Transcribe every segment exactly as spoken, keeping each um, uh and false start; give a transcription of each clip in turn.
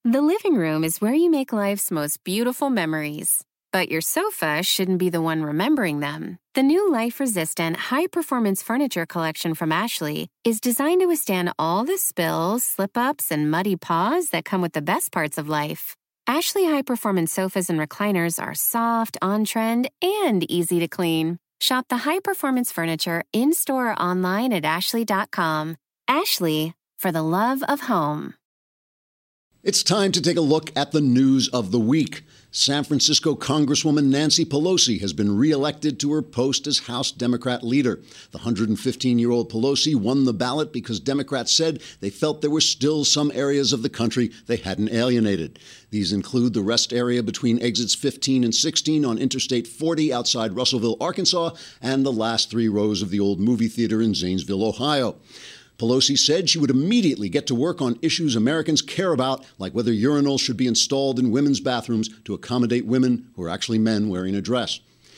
The living room is where you make life's most beautiful memories. But your sofa shouldn't be the one remembering them. The new life-resistant, high-performance furniture collection from Ashley is designed to withstand all the spills, slip-ups, and muddy paws that come with the best parts of life. Ashley high-performance sofas and recliners are soft, on-trend, and easy to clean. Shop the high-performance furniture in-store or online at ashley dot com. Ashley, for the love of home. It's time to take a look at the news of the week. San Francisco Congresswoman Nancy Pelosi has been reelected to her post as House Democrat leader. The one hundred fifteen-year-old Pelosi won the ballot because Democrats said they felt there were still some areas of the country they hadn't alienated. These include the rest area between exits fifteen and sixteen on Interstate forty outside Russellville, Arkansas, and the last three rows of the old movie theater in Zanesville, Ohio. Pelosi said she would immediately get to work on issues Americans care about, like whether urinals should be installed in women's bathrooms to accommodate women who are actually men wearing a dress.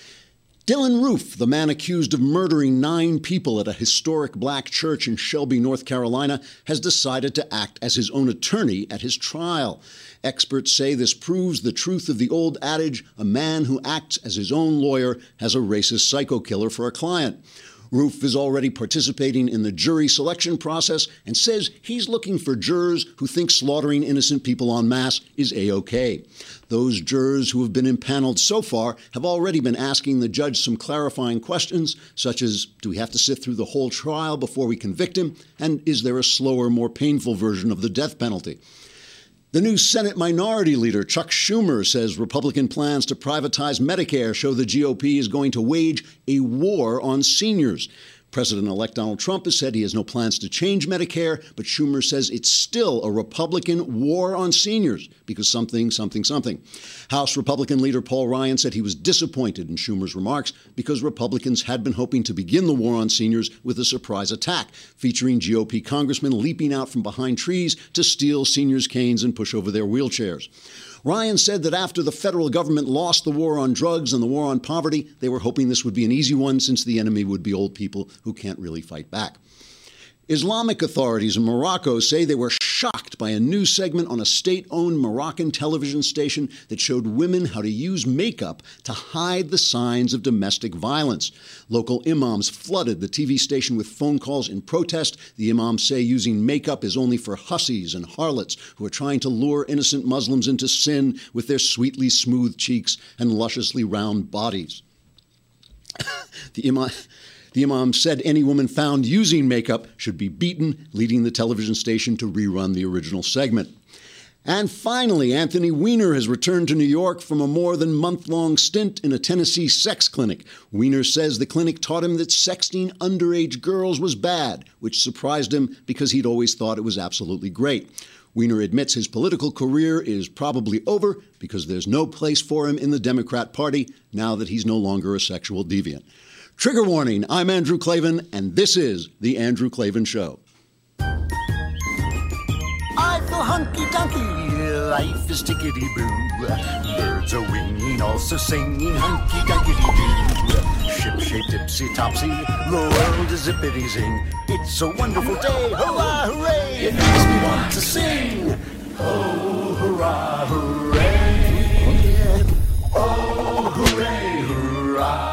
Dylann Roof, the man accused of murdering nine people at a historic black church in Shelby, North Carolina, has decided to act as his own attorney at his trial. Experts say this proves the truth of the old adage, a man who acts as his own lawyer has a racist psycho killer for a client. Roof is already participating in the jury selection process and says he's looking for jurors who think slaughtering innocent people en masse is A-OK. Those jurors who have been impaneled so far have already been asking the judge some clarifying questions, such as, do we have to sit through the whole trial before we convict him? And is there a slower, more painful version of the death penalty? The new Senate Minority Leader, Chuck Schumer, says Republican plans to privatize Medicare show the G O P is going to wage a war on seniors. President-elect Donald Trump has said he has no plans to change Medicare, but Schumer says it's still a Republican war on seniors because something, something, something. House Republican leader Paul Ryan said he was disappointed in Schumer's remarks because Republicans had been hoping to begin the war on seniors with a surprise attack, featuring G O P congressmen leaping out from behind trees to steal seniors' canes and push over their wheelchairs. Ryan said that after the federal government lost the war on drugs and the war on poverty, they were hoping this would be an easy one since the enemy would be old people who can't really fight back. Islamic authorities in Morocco say they were shocked by a news segment on a state-owned Moroccan television station that showed women how to use makeup to hide the signs of domestic violence. Local imams flooded the T V station with phone calls in protest. The imams say using makeup is only for hussies and harlots who are trying to lure innocent Muslims into sin with their sweetly smooth cheeks and lusciously round bodies. the imam... The imam said any woman found using makeup should be beaten, leading the television station to rerun the original segment. And finally, Anthony Weiner has returned to New York from a more than month-long stint in a Tennessee sex clinic. Weiner says the clinic taught him that sexting underage girls was bad, which surprised him because he'd always thought it was absolutely great. Weiner admits his political career is probably over because there's no place for him in the Democrat Party now that he's no longer a sexual deviant. Trigger warning, I'm Andrew Klavan, and this is The Andrew Klavan Show. I feel hunky-dunky, life is tickety-boo. Birds are winging, also singing hunky-dunky-doo. Ship-shape, tipsy-topsy, the world is zippity-zing. It's a wonderful day, hurrah, hooray! It makes me want to sing. Oh, hurrah, hooray! Oh, hooray, hurrah!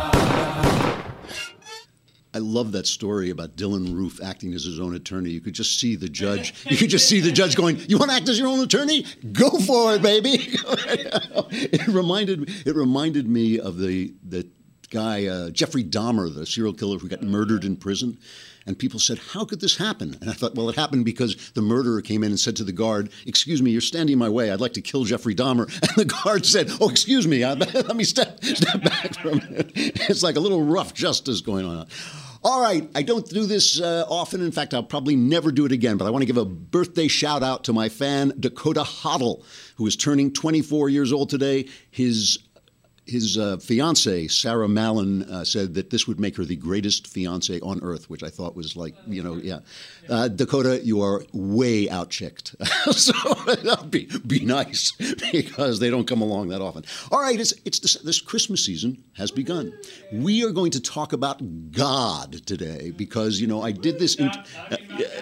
I love that story about Dylann Roof acting as his own attorney. You could just see the judge. You could just see the judge going, "You want to act as your own attorney? Go for it, baby!" It reminded it reminded me of the the guy uh, Jeffrey Dahmer, the serial killer who got murdered in prison. And people said, "How could this happen?" And I thought, well, it happened because the murderer came in and said to the guard, "Excuse me, you're standing in my way. I'd like to kill Jeffrey Dahmer." And the guard said, "Oh, excuse me, I, let me step, step back from it." It's like a little rough justice going on. All right, I don't do this uh, often. In fact, I'll probably never do it again. But I want to give a birthday shout out to my fan, Dakota Hoddle, who is turning twenty-four years old today. His His uh, fiancée, Sarah Mallon, uh, said that this would make her the greatest fiancée on earth, which I thought was like, you know, yeah. Uh, Dakota, you are way out-chicked. So be, be nice because they don't come along that often. All right, it's, it's this, this Christmas season has begun. We are going to talk about God today because, you know, I did this. In, uh,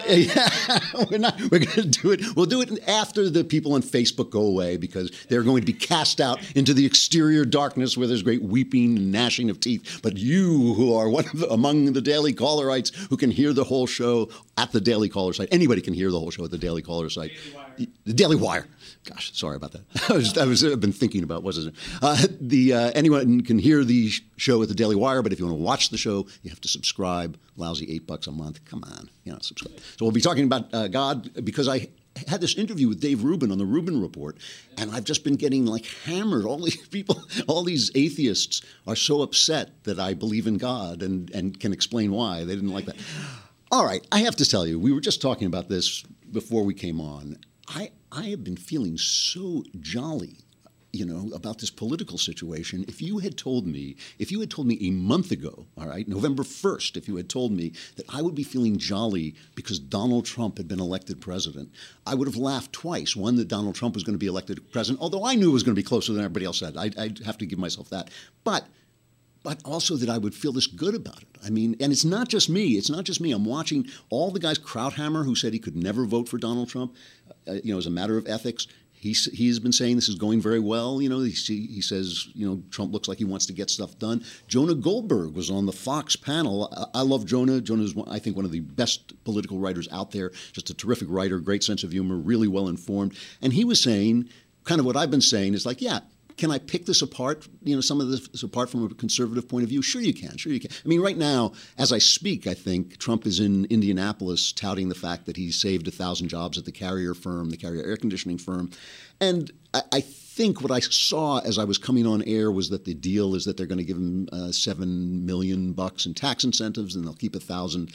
Yeah, we're not. We're going to do it. We'll do it after the people on Facebook go away, because they're going to be cast out into the exterior darkness where there's great weeping and gnashing of teeth. But you, who are one of the, among the Daily Callerites, who can hear the whole show at the Daily Caller site. Anybody can hear the whole show at the Daily Caller site. Daily the Daily Wire. Gosh, sorry about that. I was, I was, I've been thinking about what is it. Uh, the uh, anyone can hear the show at the Daily Wire, but if you want to watch the show, you have to subscribe. Lousy eight bucks a month. Come on, you know, subscribe. So we'll be talking about uh, God, because I had this interview with Dave Rubin on the Rubin Report, and I've just been getting like hammered. All these people, all these atheists are so upset that I believe in God and, and can explain why. They didn't like that. All right, I have to tell you, we were just talking about this before we came on. I, I have been feeling so jolly, you know, about this political situation. If you had told me, if you had told me a month ago, all right, November first, if you had told me that I would be feeling jolly because Donald Trump had been elected president, I would have laughed twice. One, that Donald Trump was going to be elected president, although I knew it was going to be closer than everybody else said. I, I'd have to give myself that. But But also that I would feel this good about it. I mean, and it's not just me. It's not just me. I'm watching all the guys, Krauthammer, who said he could never vote for Donald Trump, uh, you know, as a matter of ethics. He's, he's been saying this is going very well. You know, he, he says, you know, Trump looks like he wants to get stuff done. Jonah Goldberg was on the Fox panel. I, I love Jonah. Jonah is, I think, one of the best political writers out there. Just a terrific writer, great sense of humor, really well informed. And he was saying, kind of what I've been saying, is like, yeah, can I pick this apart, you know, some of this apart from a conservative point of view? Sure you can. Sure you can. I mean, right now, as I speak, I think Trump is in Indianapolis touting the fact that he saved one thousand jobs at the Carrier firm, the Carrier air conditioning firm. And I, I think what I saw as I was coming on air was that the deal is that they're going to give him uh, seven million bucks in tax incentives, and they'll keep a thousand,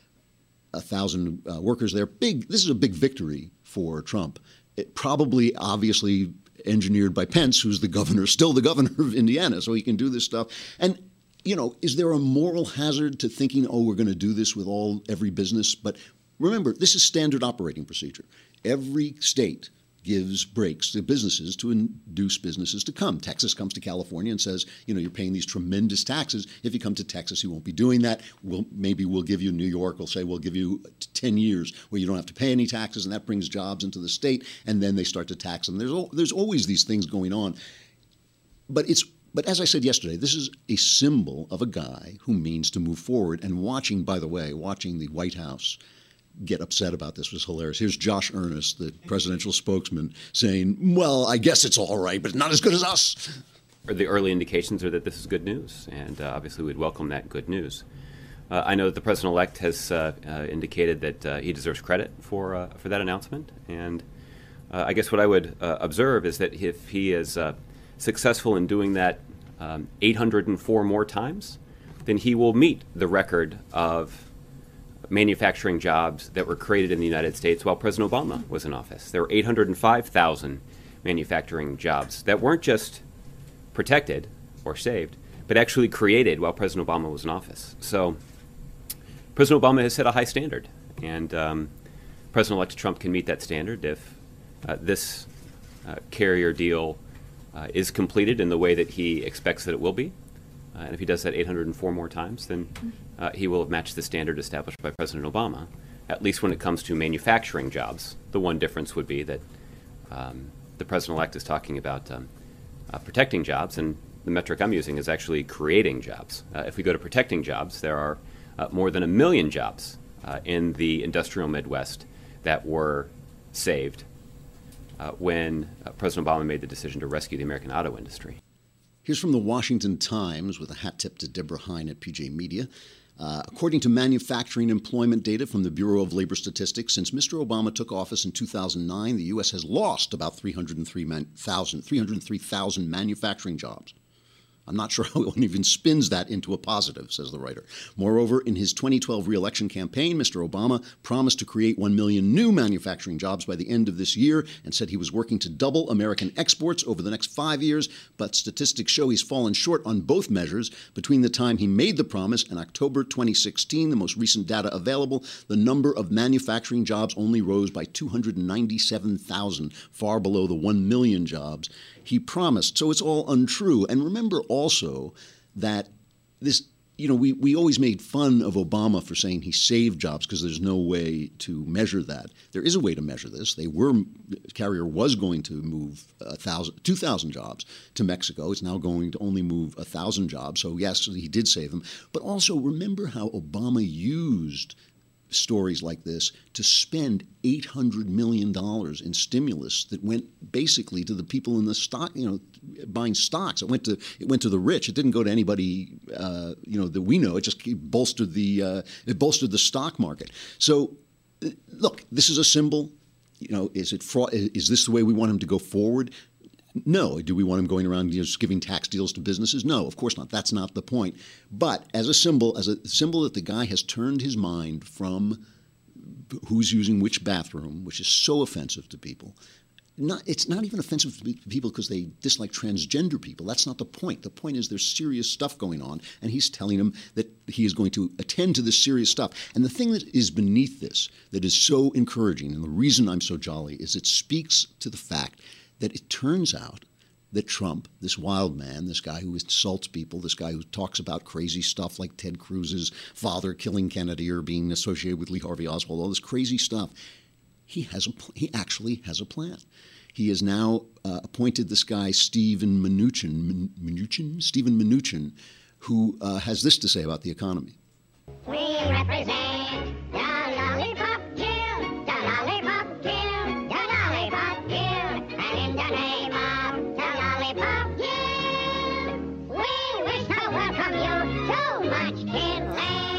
a thousand uh, workers there. Big. This is a big victory for Trump. It probably, obviously, engineered by Pence, who's the governor, still the governor of Indiana, so he can do this stuff. And, you know, is there a moral hazard to thinking, oh, we're going to do this with all every business? But remember, this is standard operating procedure. Every state gives breaks to businesses to induce businesses to come. Texas comes to California and says, you know, you're paying these tremendous taxes. If you come to Texas, you won't be doing that. We'll, maybe we'll give you, New York will say, we'll give you ten years where you don't have to pay any taxes, and that brings jobs into the state, and then they start to tax them. There's, there's always these things going on. But it's But as I said yesterday, this is a symbol of a guy who means to move forward. And watching, by the way, watching the White House get upset about this was hilarious. Here's Josh Earnest, the presidential spokesman, saying, well, I guess it's all right, but not as good as us. The early indications are that this is good news, and uh, obviously we'd welcome that good news. Uh, I know that the president-elect has uh, uh, indicated that uh, he deserves credit for uh, for that announcement, and uh, I guess what I would uh, observe is that if he is uh, successful in doing that um, eight hundred four more times, then he will meet the record of manufacturing jobs that were created in the United States while President Obama was in office. There were eight hundred five thousand manufacturing jobs that weren't just protected or saved, but actually created while President Obama was in office. So President Obama has set a high standard, and um, President-elect Trump can meet that standard if uh, this uh, carrier deal uh, is completed in the way that he expects that it will be. Uh, and if he does that eight hundred four more times, then uh, he will have matched the standard established by President Obama, at least when it comes to manufacturing jobs. The one difference would be that um, the president-elect is talking about um, uh, protecting jobs, and the metric I'm using is actually creating jobs. Uh, if we go to protecting jobs, there are uh, more than a million jobs uh, in the industrial Midwest that were saved uh, when uh, President Obama made the decision to rescue the American auto industry. Here's from the Washington Times with a hat tip to Deborah Hine at P J Media. Uh, according to manufacturing employment data from the Bureau of Labor Statistics, since Mister Obama took office in two thousand nine, the U S has lost about three hundred three thousand manufacturing jobs. I'm not sure how one even spins that into a positive, says the writer. Moreover, in his twenty twelve re-election campaign, Mister Obama promised to create one million new manufacturing jobs by the end of this year and said he was working to double American exports over the next five years, but statistics show he's fallen short on both measures. Between the time he made the promise and October twenty sixteen, the most recent data available, the number of manufacturing jobs only rose by two hundred ninety-seven thousand, far below the one million jobs he promised. So it's all untrue. And remember also that this you know, we, we always made fun of Obama for saying he saved jobs because there's no way to measure that. There is a way to measure this. They were Carrier was going to move a thousand, two thousand jobs to Mexico. It's now going to only move a thousand jobs. So yes, he did save them. But also remember how Obama used stories like this to spend eight hundred million dollars in stimulus that went basically to the people in the stock, you know, buying stocks. It went to it went to the rich. It didn't go to anybody, uh, you know, that we know. It just bolstered the uh, it bolstered the stock market. So, look, this is a symbol. You know, is it fraud? Is this the way we want him to go forward? No. Do we want him going around just giving tax deals to businesses? No, of course not. That's not the point. But as a symbol, as a symbol that the guy has turned his mind from who's using which bathroom, which is so offensive to people. Not, it's not even offensive to people because they dislike transgender people. That's not the point. The point is there's serious stuff going on, and he's telling them that he is going to attend to this serious stuff. And the thing that is beneath this that is so encouraging, and the reason I'm so jolly, is it speaks to the fact that it turns out that Trump, this wild man, this guy who insults people, this guy who talks about crazy stuff like Ted Cruz's father killing Kennedy or being associated with Lee Harvey Oswald, all this crazy stuff, he has a he actually has a plan. He has now uh, appointed this guy, Steven Mnuchin, Mnuchin, Steven Mnuchin, who uh, has this to say about the economy. We represent the lollipop guild, the lollipop guild, the lollipop guild, and in the name of the lollipop guild, we wish to welcome you to Munchkin Land.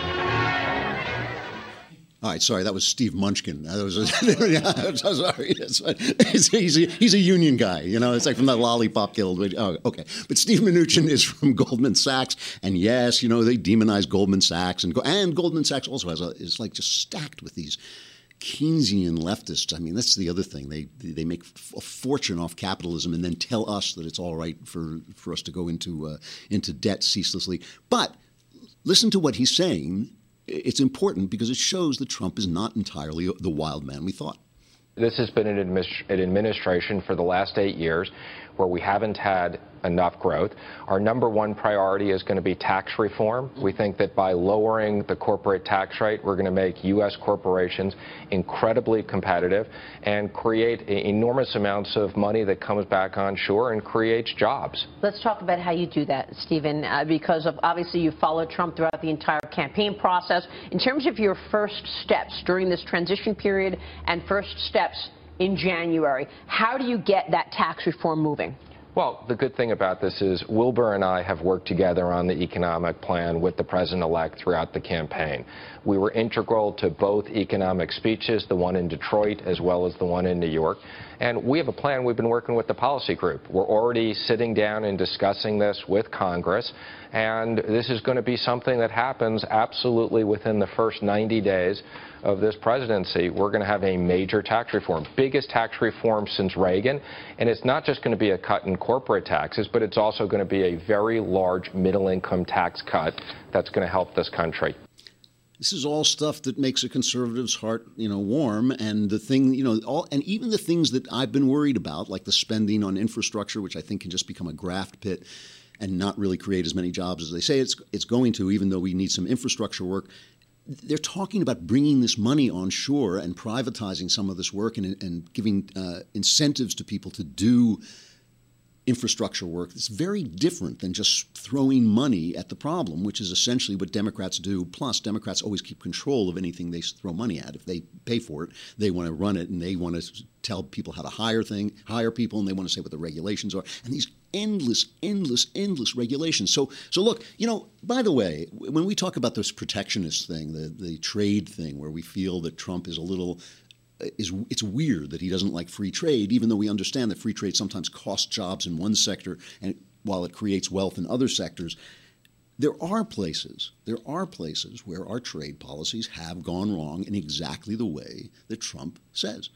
All right, sorry, that was Steve Munchkin. That was a, yeah, I'm so sorry. He's, he's, a, he's a union guy, you know. It's like from the Lollipop Guild. Oh, okay, but Steve Mnuchin is from Goldman Sachs, and yes, you know they demonize Goldman Sachs, and and Goldman Sachs also has a is like just stacked with these Keynesian leftists. I mean, that's the other thing. They they make a fortune off capitalism, and then tell us that it's all right for for us to go into uh, into debt ceaselessly. But listen to what he's saying. It's important because it shows that Trump is not entirely the wild man we thought. This has been an, administ- an administration for the last eight years where we haven't had enough growth. Our number one priority is going to be tax reform. We think that by lowering the corporate tax rate, we're going to make U S corporations incredibly competitive and create enormous amounts of money that comes back onshore and creates jobs. Let's talk about how you do that, Stephen, uh, because of obviously you followed Trump throughout the entire campaign process. In terms of your first steps during this transition period and first steps in January, how do you get that tax reform moving? Well, the good thing about this is Wilbur and I have worked together on the economic plan with the president-elect throughout the campaign. We were integral to both economic speeches, the one in Detroit as well as the one in New York. And we have a plan. We've been working with the policy group. We're already sitting down and discussing this with Congress. And this is going to be something that happens absolutely within the first ninety days of this presidency. We're going to have a major tax reform, biggest tax reform since Reagan. And it's not just going to be a cut in corporate taxes, but it's also going to be a very large middle-income tax cut that's going to help this country. This is all stuff that makes a conservative's heart, you know, warm. And the thing, you know, all, and even the things that I've been worried about, like the spending on infrastructure, which I think can just become a graft pit and not really create as many jobs as they say it's it's going to, even though we need some infrastructure work. They're talking about bringing this money onshore and privatizing some of this work and, and giving uh, incentives to people to do infrastructure work. It's very different than just throwing money at the problem, which is essentially what Democrats do. Plus, Democrats always keep control of anything they throw money at. If they pay for it, they want to run it, and they want to tell people how to hire thing, hire people, and they want to say what the regulations are. And these endless, endless, endless regulations. So, so look, you know, by the way, when we talk about this protectionist thing, the, the trade thing, where we feel that Trump is a little Is it's weird that he doesn't like free trade, even though we understand that free trade sometimes costs jobs in one sector and while it creates wealth in other sectors. There are places, there are places where our trade policies have gone wrong in exactly the way that Trump says.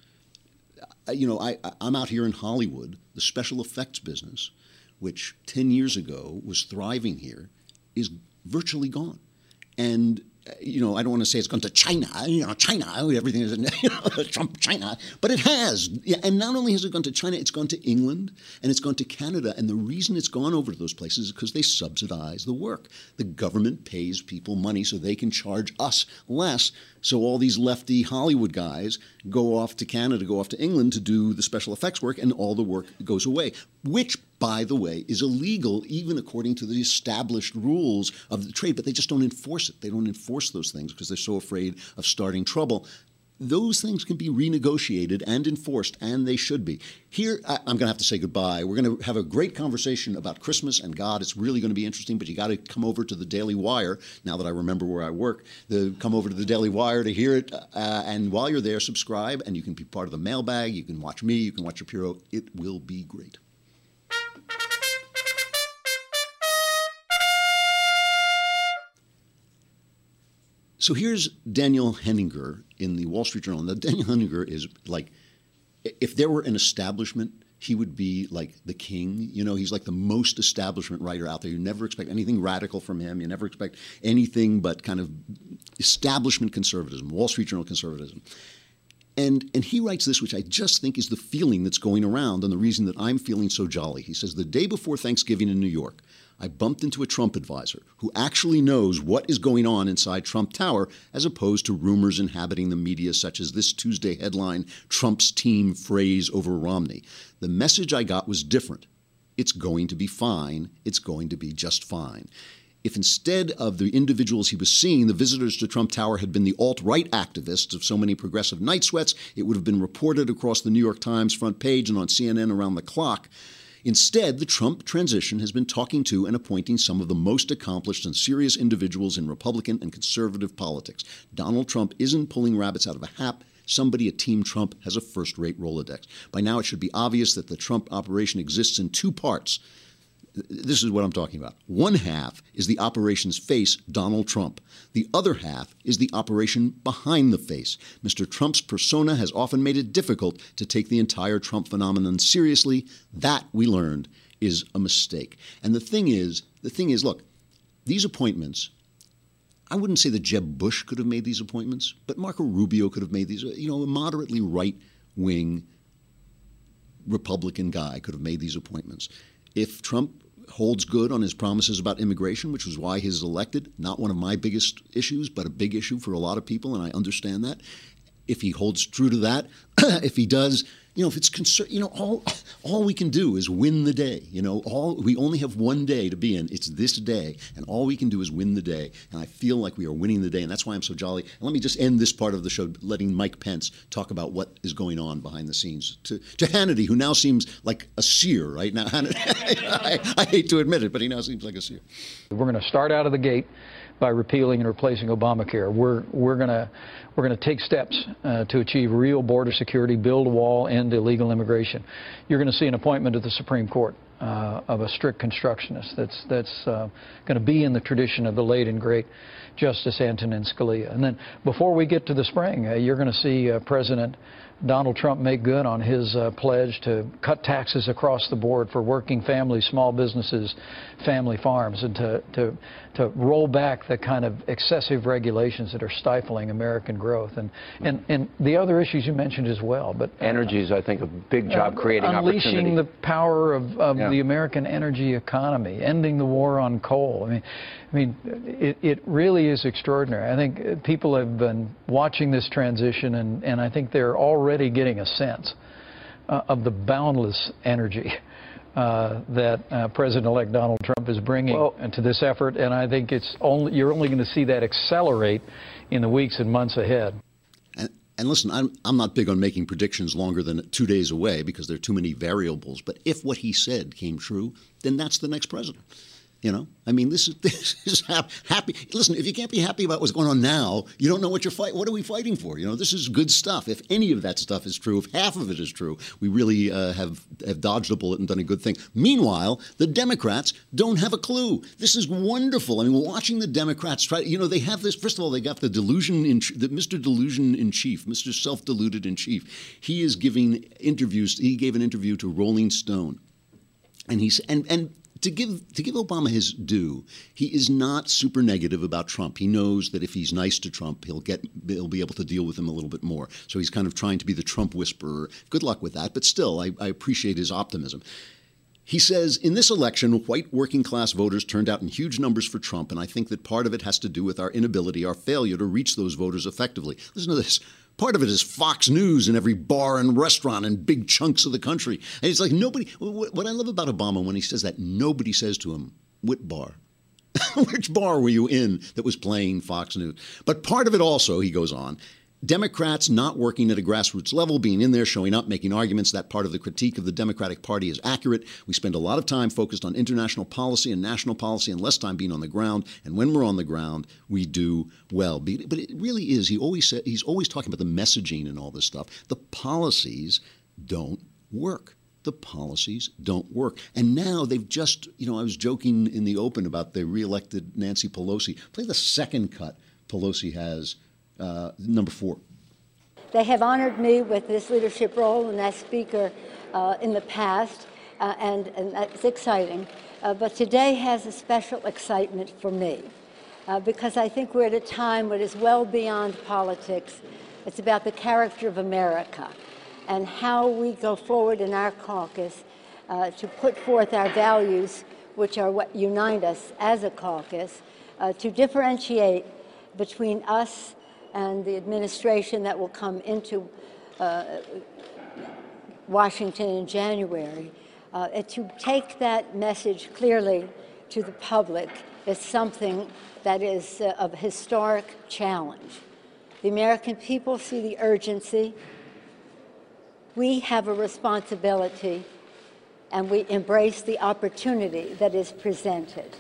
You know, I, I'm out here in Hollywood, the special effects business, which ten years ago was thriving here, is virtually gone. And you know, I don't want to say it's gone to China, you know, China, everything is, you know, Trump, China, but it has. Yeah, and not only has it gone to China, it's gone to England and it's gone to Canada. And the reason it's gone over to those places is because they subsidize the work. The government pays people money so they can charge us less. So all these lefty Hollywood guys go off to Canada, go off to England to do the special effects work, and all the work goes away, which, by the way, is illegal even according to the established rules of the trade, but they just don't enforce it. They don't enforce those things because they're so afraid of starting trouble. Those things can be renegotiated and enforced, and they should be. Here, I, I'm going to have to say goodbye. We're going to have a great conversation about Christmas and God. It's really going to be interesting, but you got to come over to the Daily Wire, now that I remember where I work, the, come over to the Daily Wire to hear it. Uh, and while you're there, subscribe, and you can be part of the mailbag. You can watch me. You can watch Shapiro. It will be great. So here's Daniel Henninger in the Wall Street Journal. Now, Daniel Henninger is like, if there were an establishment, he would be like the king. You know, he's like the most establishment writer out there. You never expect anything radical from him. You never expect anything but kind of establishment conservatism, Wall Street Journal conservatism. And, and he writes this, which I just think is the feeling that's going around and the reason that I'm feeling so jolly. He says, the day before Thanksgiving in New York, I bumped into a Trump advisor who actually knows what is going on inside Trump Tower as opposed to rumors inhabiting the media such as this Tuesday headline, Trump's team frays over Romney. The message I got was different. It's going to be fine. It's going to be just fine. If instead of the individuals he was seeing, the visitors to Trump Tower had been the alt-right activists of so many progressive night sweats, it would have been reported across the New York Times front page and on C N N around the clock. Instead, the Trump transition has been talking to and appointing some of the most accomplished and serious individuals in Republican and conservative politics. Donald Trump isn't pulling rabbits out of a hat. Somebody at Team Trump has a first-rate Rolodex. By now, it should be obvious that the Trump operation exists in two parts. This is what I'm talking about. One half is the operation's face, Donald Trump. The other half is the operation behind the face. Mister Trump's persona has often made it difficult to take the entire Trump phenomenon seriously. That, we learned, is a mistake. And the thing is, the thing is, look, these appointments, I wouldn't say that Jeb Bush could have made these appointments, but Marco Rubio could have made these. You know, a moderately right-wing Republican guy could have made these appointments. If Trump holds good on his promises about immigration, which was why he's elected, not one of my biggest issues, but a big issue for a lot of people, and I understand that. If he holds true to that, if he does, you know, if it's concern, you know, all all we can do is win the day. You know, all we only have one day to be in. It's this day, and all we can do is win the day. And I feel like we are winning the day, and that's why I'm so jolly. And let me just end this part of the show letting Mike Pence talk about what is going on behind the scenes to to Hannity, who now seems like a seer right now. Hannity, I, I hate to admit it, but he now seems like a seer. We're going to start out of the gate by repealing and replacing Obamacare. We're we're going to we're going to take steps uh, to achieve real border security, build a wall, end illegal immigration. You're going to see an appointment at the Supreme Court uh, of a strict constructionist that's that's uh, going to be in the tradition of the late and great Justice Antonin Scalia. And then before we get to the spring, uh, you're going to see uh, President Donald Trump make good on his uh, pledge to cut taxes across the board for working families, small businesses, family farms, and to, to, to roll back the kind of excessive regulations that are stifling American growth. And, and, and the other issues you mentioned as well. But energy is, I think, a big job uh, creating unleashing opportunity. the power of, of yeah. the American energy economy, ending the war on coal. I mean, I mean, it, it really is extraordinary. I think people have been watching this transition, and, and I think they're already already getting a sense uh, of the boundless energy uh, that uh, President-elect Donald Trump is bringing well, to this effort, and I think it's only you're only going to see that accelerate in the weeks and months ahead. And, and listen, I'm, I'm not big on making predictions longer than two days away because there are too many variables, but if what he said came true, then that's the next president. You know, I mean, this is this is happy. Listen, if you can't be happy about what's going on now, you don't know what you're fighting. What are we fighting for? You know, this is good stuff. If any of that stuff is true, if half of it is true, we really uh, have have dodged a bullet and done a good thing. Meanwhile, the Democrats don't have a clue. This is wonderful. I mean, watching the Democrats try. You know, they have this. First of all, they got the delusion in the Mister Delusion in Chief, Mister Self-Deluded in Chief. He is giving interviews. He gave an interview to Rolling Stone, and he's and and. To give to give Obama his due, he is not super negative about Trump. He knows that if he's nice to Trump, he'll get he'll be able to deal with him a little bit more. So he's kind of trying to be the Trump whisperer. Good luck with that, but still, I, I appreciate his optimism. He says, in this election, white working-class voters turned out in huge numbers for Trump, and I think that part of it has to do with our inability, our failure to reach those voters effectively. Listen to this. Part of it is Fox News in every bar and restaurant in big chunks of the country. And it's like nobody – what I love about Obama when he says that, nobody says to him, what bar? Which bar were you in that was playing Fox News? But part of it also, he goes on, Democrats not working at a grassroots level, being in there, showing up, making arguments. That part of the critique of the Democratic Party is accurate. We spend a lot of time focused on international policy and national policy and less time being on the ground. And when we're on the ground, we do well. But it really is. He always said, he's always talking about the messaging and all this stuff. The policies don't work. The policies don't work. And now they've just, you know, I was joking in the open about the reelected Nancy Pelosi. Play the second cut Pelosi has. Uh, number four. They have honored me with this leadership role and as Speaker uh, in the past, uh, and, and that's exciting. Uh, but today has a special excitement for me uh, because I think we're at a time that is well beyond politics. It's about the character of America and how we go forward in our caucus uh, to put forth our values, which are what unite us as a caucus, uh, to differentiate between us and the administration that will come into uh, Washington in January, uh, and to take that message clearly to the public is something that is uh, a historic challenge. The American people see the urgency. We have a responsibility, and we embrace the opportunity that is presented.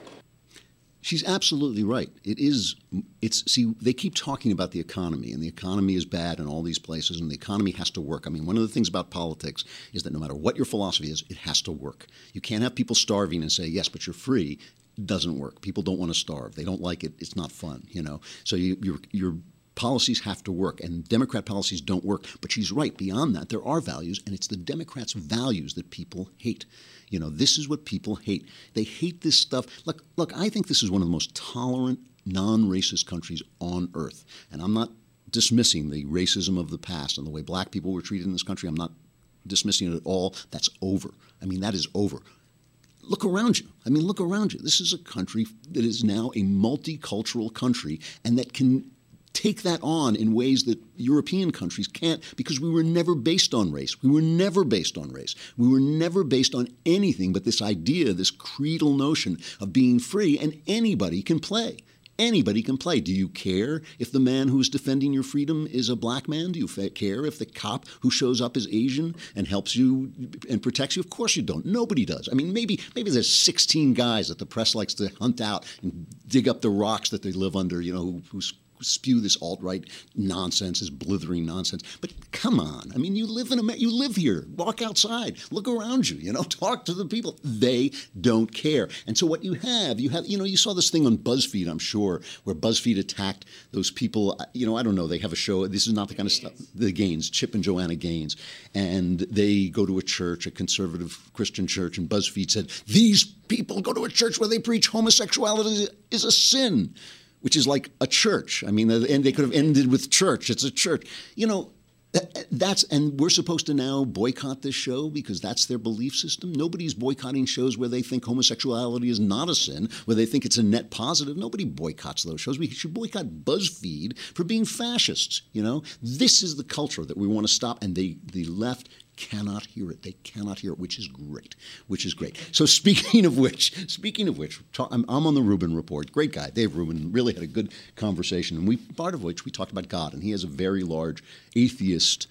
She's absolutely right. It is, it's, see, they keep talking about the economy, and the economy is bad in all these places, and the economy has to work. I mean, one of the things about politics is that no matter what your philosophy is, it has to work. You can't have people starving and say, yes, but you're free. It doesn't work. People don't want to starve. They don't like it. It's not fun, you know. So you, your, your policies have to work, and Democrat policies don't work. But she's right. Beyond that, there are values, and it's the Democrats' values that people hate. You know, this is what people hate. They hate this stuff. Look, look, I think this is one of the most tolerant, non-racist countries on earth. And I'm not dismissing the racism of the past and the way black people were treated in this country. I'm not dismissing it at all. That's over. I mean, that is over. Look around you. I mean, look around you. This is a country that is now a multicultural country and that can take that on in ways that European countries can't, because we were never based on race. We were never based on race. We were never based on anything but this idea, this creedal notion of being free, and anybody can play. Anybody can play. Do you care if the man who's defending your freedom is a black man? Do you care if the cop who shows up is Asian and helps you and protects you? Of course you don't. Nobody does. I mean, maybe maybe there's sixteen guys that the press likes to hunt out and dig up the rocks that they live under, you know, who, who's spew this alt-right nonsense, this blithering nonsense. But come on. I mean, you live in America. You live here. Walk outside. Look around you. You know, talk to the people. They don't care. And so what you have, you have, you know, you saw this thing on BuzzFeed, I'm sure, where BuzzFeed attacked those people. You know, I don't know. They have a show. This is not the kind of stuff. The Gaines, Chip and Joanna Gaines. And they go to a church, a conservative Christian church, and BuzzFeed said, these people go to a church where they preach homosexuality is a sin. Which is like a church. I mean, and they could have ended with church. It's a church. You know, that's, and we're supposed to now boycott this show because that's their belief system. Nobody's boycotting shows where they think homosexuality is not a sin, where they think it's a net positive. Nobody boycotts those shows. We should boycott BuzzFeed for being fascists, you know? This is the culture that we want to stop, and they, the left cannot hear it. They cannot hear it, which is great, which is great. So speaking of which, speaking of which, I'm, I'm on the Rubin Report. Great guy, Dave Rubin, really had a good conversation. And we, part of which we talked about God, and he has a very large atheist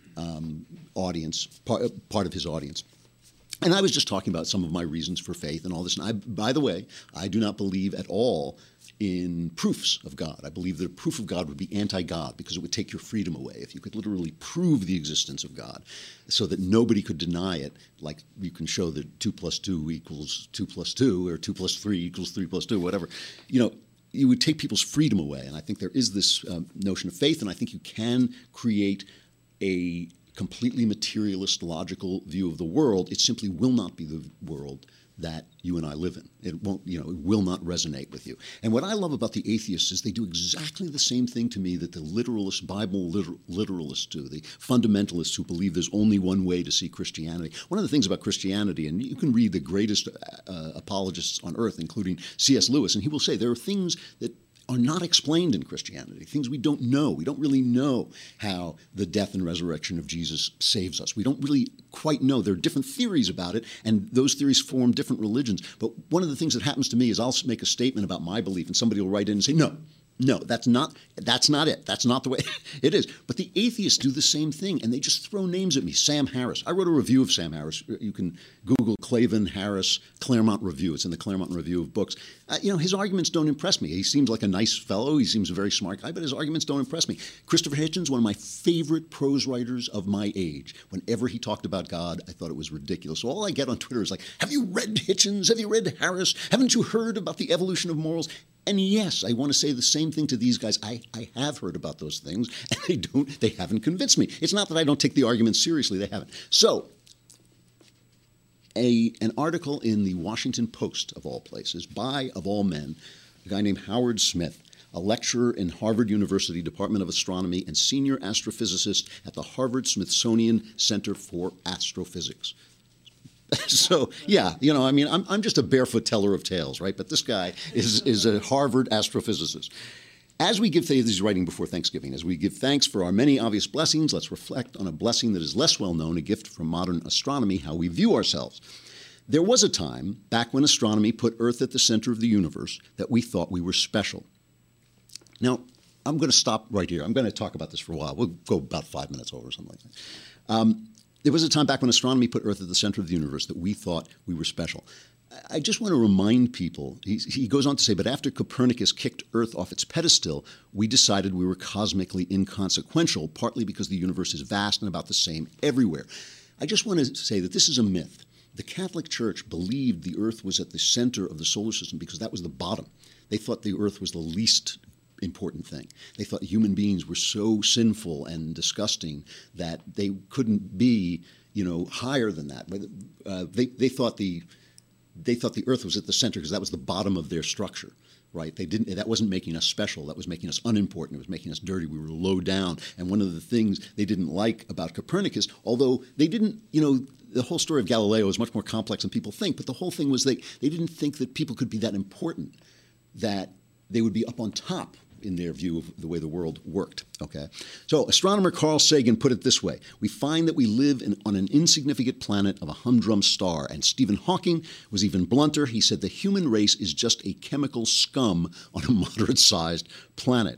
um, audience, part, part of his audience. And I was just talking about some of my reasons for faith and all this. And I, by the way, I do not believe at all in proofs of God. I believe that a proof of God would be anti-God because it would take your freedom away. If you could literally prove the existence of God so that nobody could deny it, like you can show that two plus two equals two plus two or two plus three equals three plus two, whatever, you know, you would take people's freedom away. And I think there is this um, notion of faith, and I think you can create a completely materialist, logical view of the world. It simply will not be the world that you and I live in. It won't, you know, it will not resonate with you. And what I love about the atheists is they do exactly the same thing to me that the literalists, Bible liter- literalists do, the fundamentalists who believe there's only one way to see Christianity. One of the things about Christianity, and you can read the greatest uh, apologists on earth, including C S Lewis, and he will say there are things that are not explained in Christianity, things we don't know. We don't really know how the death and resurrection of Jesus saves us. We don't really quite know. There are different theories about it, and those theories form different religions. But one of the things that happens to me is I'll make a statement about my belief, and somebody will write in and say, no, no, that's not that's not it. That's not the way it is. But the atheists do the same thing, and they just throw names at me. Sam Harris. I wrote a review of Sam Harris. You can Google Clavin Harris Claremont Review. It's in the Claremont Review of Books. Uh, you know, his arguments don't impress me. He seems like a nice fellow. He seems a very smart guy, but his arguments don't impress me. Christopher Hitchens, one of my favorite prose writers of my age. Whenever he talked about God, I thought it was ridiculous. So all I get on Twitter is like, have you read Hitchens? Have you read Harris? Haven't you heard about the evolution of morals? And yes, I want to say the same thing to these guys. I, I have heard about those things, and they don't. They haven't convinced me. It's not that I don't take the argument seriously. They haven't. So, a an article in the Washington Post, of all places, by, of all men, a guy named Howard Smith, a lecturer in Harvard University Department of Astronomy and senior astrophysicist at the Harvard-Smithsonian Center for Astrophysics. So, yeah, you know, I mean, I'm I'm just a barefoot teller of tales, right? But this guy is is a Harvard astrophysicist. As we give thanks, he's writing before Thanksgiving, as we give thanks for our many obvious blessings, let's reflect on a blessing that is less well known, a gift from modern astronomy, how we view ourselves. There was a time, back when astronomy put Earth at the center of the universe, that we thought we were special. Now, I'm going to stop right here. I'm going to talk about this for a while. We'll go about five minutes over or something like that. Um, There was a time back when astronomy put Earth at the center of the universe that we thought we were special. I just want to remind people, he, he goes on to say, but after Copernicus kicked Earth off its pedestal, we decided we were cosmically inconsequential, partly because the universe is vast and about the same everywhere. I just want to say that this is a myth. The Catholic Church believed the Earth was at the center of the solar system because that was the bottom. They thought the Earth was the least important thing. They thought human beings were so sinful and disgusting that they couldn't be, you know, higher than that. But uh, they they thought the they thought the Earth was at the center because that was the bottom of their structure, right? They didn't. That wasn't making us special. That was making us unimportant. It was making us dirty. We were low down. And one of the things they didn't like about Copernicus, although they didn't, you know, the whole story of Galileo is much more complex than people think. But the whole thing was they they didn't think that people could be that important, that they would be up on top in their view of the way the world worked, okay? So astronomer Carl Sagan put it this way: we find that we live in, on an insignificant planet of a humdrum star. And Stephen Hawking was even blunter. He said the human race is just a chemical scum on a moderate-sized planet.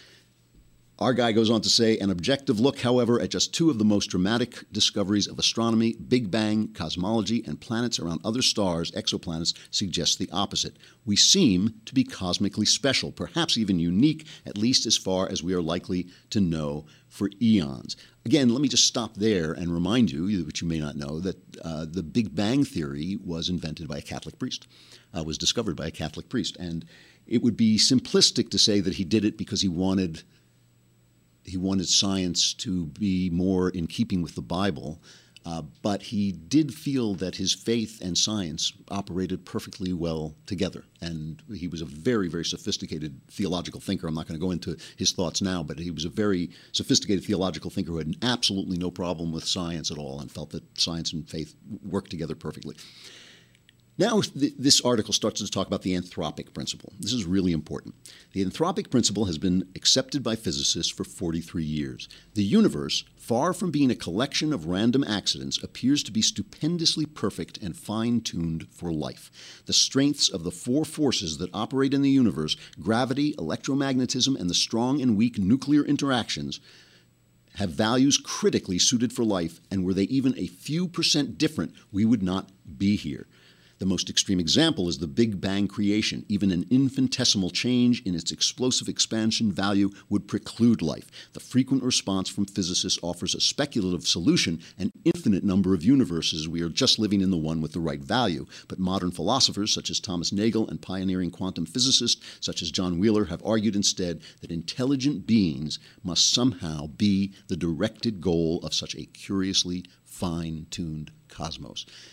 Our guy goes on to say, an objective look, however, at just two of the most dramatic discoveries of astronomy, Big Bang, cosmology, and planets around other stars, exoplanets, suggests the opposite. We seem to be cosmically special, perhaps even unique, at least as far as we are likely to know for eons. Again, let me just stop there and remind you, which you may not know, that uh, the Big Bang theory was invented by a Catholic priest, uh, was discovered by a Catholic priest. And it would be simplistic to say that he did it because he wanted He wanted science to be more in keeping with the Bible, uh, but he did feel that his faith and science operated perfectly well together. And he was a very, very sophisticated theological thinker. I'm not going to go into his thoughts now, but he was a very sophisticated theological thinker who had absolutely no problem with science at all and felt that science and faith worked together perfectly. Now, th- this article starts to talk about the anthropic principle. This is really important. The anthropic principle has been accepted by physicists for forty-three years. The universe, far from being a collection of random accidents, appears to be stupendously perfect and fine-tuned for life. The strengths of the four forces that operate in the universe, gravity, electromagnetism, and the strong and weak nuclear interactions, have values critically suited for life, and were they even a few percent different, we would not be here. The most extreme example is the Big Bang creation. Even an infinitesimal change in its explosive expansion value would preclude life. The frequent response from physicists offers a speculative solution, an infinite number of universes. We are just living in the one with the right value. But modern philosophers such as Thomas Nagel and pioneering quantum physicists such as John Wheeler have argued instead that intelligent beings must somehow be the directed goal of such a curiously fine-tuned cosmos.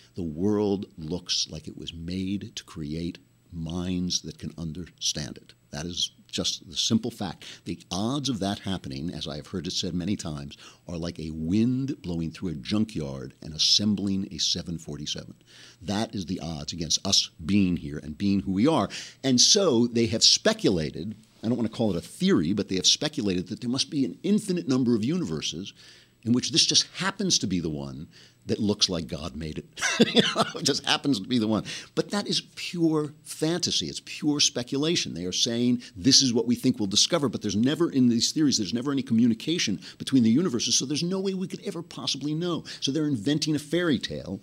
The world looks like it was made to create minds that can understand it. That is just the simple fact. The odds of that happening, as I have heard it said many times, are like a wind blowing through a junkyard and assembling a seven forty-seven. That is the odds against us being here and being who we are. And so they have speculated, I don't want to call it a theory, but they have speculated that there must be an infinite number of universes in which this just happens to be the one that looks like God made it. You know, it just happens to be the one. But that is pure fantasy. It's pure speculation. They are saying this is what we think we'll discover, but there's never, in these theories, there's never any communication between the universes, so there's no way we could ever possibly know. So they're inventing a fairy tale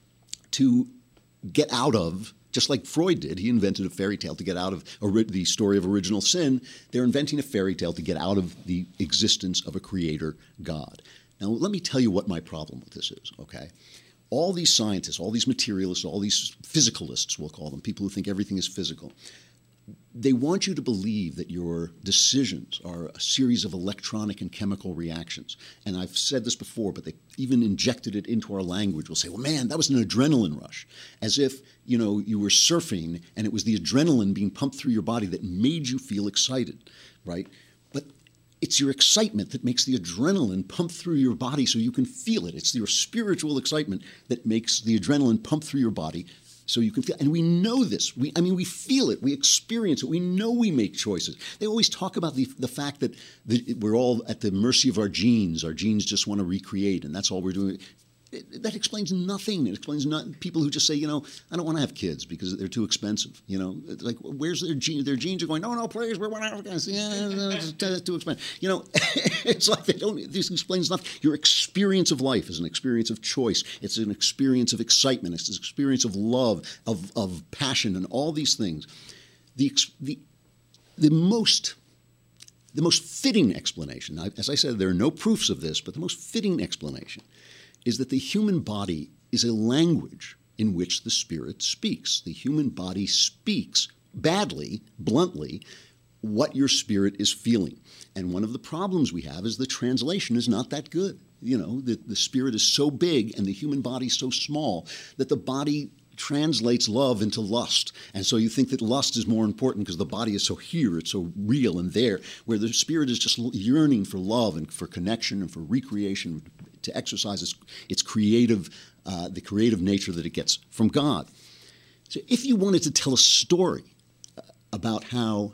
to get out of, just like Freud did. He invented a fairy tale to get out of ori- the story of original sin. They're inventing a fairy tale to get out of the existence of a creator God. Now, let me tell you what my problem with this is, okay? All these scientists, all these materialists, all these physicalists, we'll call them, people who think everything is physical, they want you to believe that your decisions are a series of electronic and chemical reactions. And I've said this before, but they even injected it into our language. We'll say, well, man, that was an adrenaline rush. As if, you know, you were surfing and it was the adrenaline being pumped through your body that made you feel excited, right? But it's your excitement that makes the adrenaline pump through your body so you can feel it. It's your spiritual excitement that makes the adrenaline pump through your body so you can feel it. And we know this. We, I mean, we feel it. We experience it. We know we make choices. They always talk about the, the fact that the, we're all at the mercy of our genes. Our genes just want to recreate, and that's all we're doing. It, that explains nothing. It explains not people who just say, you know, I don't want to have kids because they're too expensive. You know, it's like, where's their gene? Their genes are going, no, no, please, we want to have kids. Yeah, it's too expensive. You know, it's like they don't. This explains nothing. Your experience of life is an experience of choice. It's an experience of excitement. It's an experience of love, of of passion, and all these things. The the the most. The most fitting explanation, as I said, there are no proofs of this, but the most fitting explanation is that the human body is a language in which the spirit speaks. The human body speaks badly, bluntly, what your spirit is feeling. And one of the problems we have is the translation is not that good. You know, the, the spirit is so big and the human body so small that the body translates love into lust. And so you think that lust is more important because the body is so here, it's so real and there, where the spirit is just yearning for love and for connection and for recreation, to exercise its, its creative, uh, the creative nature that it gets from God. So if you wanted to tell a story about how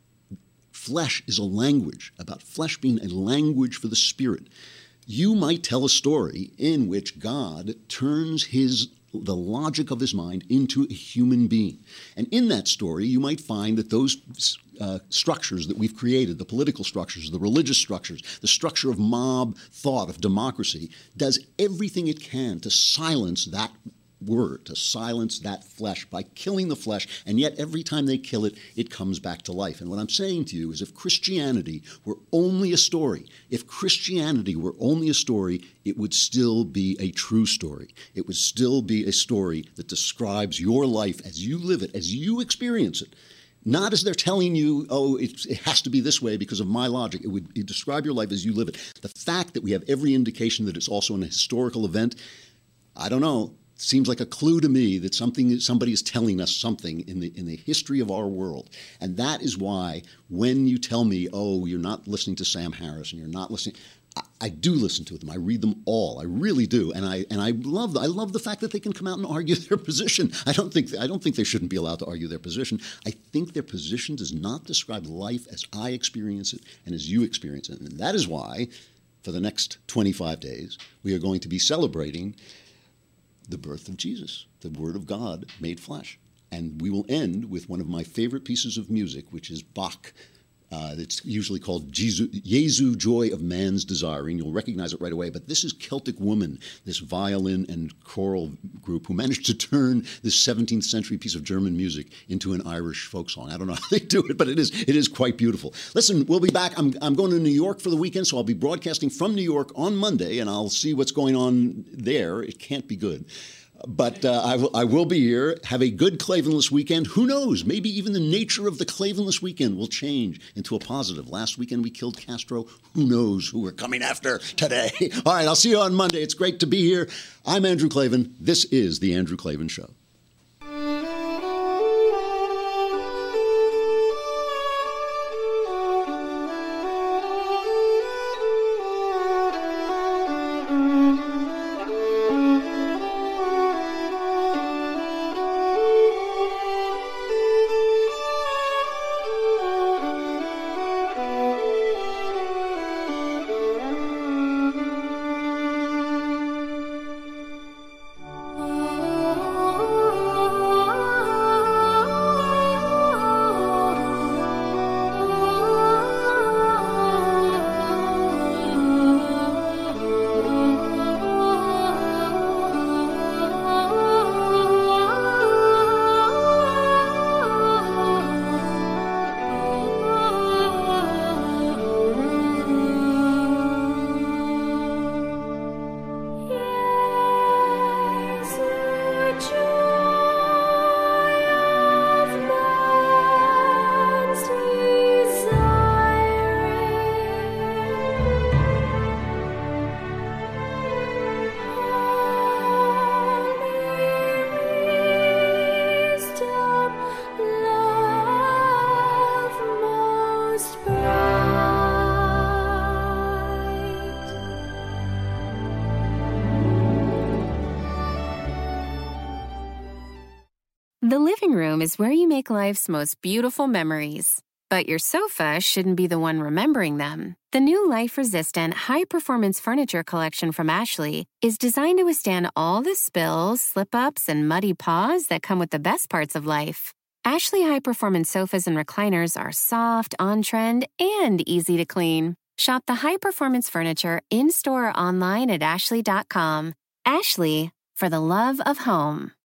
flesh is a language, about flesh being a language for the spirit, you might tell a story in which God turns his the logic of his mind into a human being. And in that story, you might find that those uh, structures that we've created, the political structures, the religious structures, the structure of mob thought, of democracy, does everything it can to silence that word, to silence that flesh by killing the flesh, and yet every time they kill it, it comes back to life. And what I'm saying to you is if Christianity were only a story, if Christianity were only a story, it would still be a true story. It would still be a story that describes your life as you live it, as you experience it. Not as they're telling you, oh, it, it has to be this way because of my logic. It would it describe your life as you live it. The fact that we have every indication that it's also an historical event, I don't know. Seems like a clue to me that something somebody is telling us something in the in the history of our world. And that is why when you tell me, oh, you're not listening to Sam Harris and you're not listening, I, I do listen to them. I read them all. I really do. And I and I love I love the fact that they can come out and argue their position. I don't think I don't think they shouldn't be allowed to argue their position. I think their position does not describe life as I experience it and as you experience it. And that is why for the next twenty-five days we are going to be celebrating the birth of Jesus, the Word of God made flesh. And we will end with one of my favorite pieces of music, which is Bach. Uh, it's usually called Jesu, Jesu, Joy of Man's Desiring. You'll recognize it right away. But this is Celtic Woman, this violin and choral group who managed to turn this seventeenth century piece of German music into an Irish folk song. I don't know how they do it, but it is it is quite beautiful. Listen, we'll be back. I'm, I'm going to New York for the weekend, so I'll be broadcasting from New York on Monday, and I'll see what's going on there. It can't be good. But uh, I, will, I will be here. Have a good Klavanless weekend. Who knows? Maybe even the nature of the Klavanless weekend will change into a positive. Last weekend we killed Castro. Who knows who we're coming after today? All right, I'll see you on Monday. It's great to be here. I'm Andrew Klavan. This is The Andrew Klavan Show. The living room is where you make life's most beautiful memories. But your sofa shouldn't be the one remembering them. The new life-resistant, high-performance furniture collection from Ashley is designed to withstand all the spills, slip-ups, and muddy paws that come with the best parts of life. Ashley high-performance sofas and recliners are soft, on-trend, and easy to clean. Shop the high-performance furniture in-store or online at ashley dot com. Ashley, for the love of home.